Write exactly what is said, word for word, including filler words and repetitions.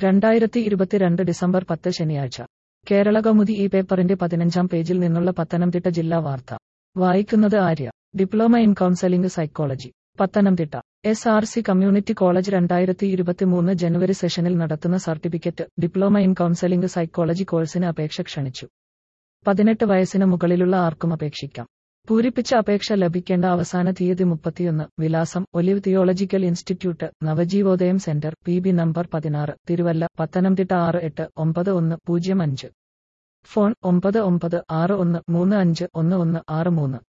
രണ്ടായിരത്തി ഇരുപത്തിരണ്ട് ഡിസംബർ പത്ത് ശനിയാഴ്ച കേരളകൗമുദി ഈ പേപ്പറിന്റെ പതിനഞ്ചാം പേജിൽ നിന്നുള്ള പത്തനംതിട്ട ജില്ലാ വാർത്ത വായിക്കുന്നത് Arya. Diploma in counselling psychology Pathanamthitta S R C community college രണ്ടായിരത്തി ഇരുപത്തിമൂന്ന് ജനുവരി സെഷനിൽ നടത്തുന്ന certificate diploma in counselling psychology കോഴ്സിന് അപേക്ഷ ക്ഷണിച്ചു. പതിനെട്ട് വയസ്സിന് മുകളിലുള്ള ആർക്കും അപേക്ഷിക്കാം. പൂരിപ്പിച്ച അപേക്ഷ ലഭിക്കേണ്ട അവസാന തീയതി മുപ്പത്തിയൊന്ന്. വിലാസം: olive theological institute, Navajeevodayam centre, P B number പതിനാറ്, തിരുവല്ല, പത്തനംതിട്ട ആറ് എട്ട് ഒമ്പത് ഒന്ന് പൂജ്യം അഞ്ച്. ഫോൺ: ഒമ്പത് ഒമ്പത് ആറ് ഒന്ന് മൂന്ന് അഞ്ച് ഒന്ന് ഒന്ന് ആറ് മൂന്ന്.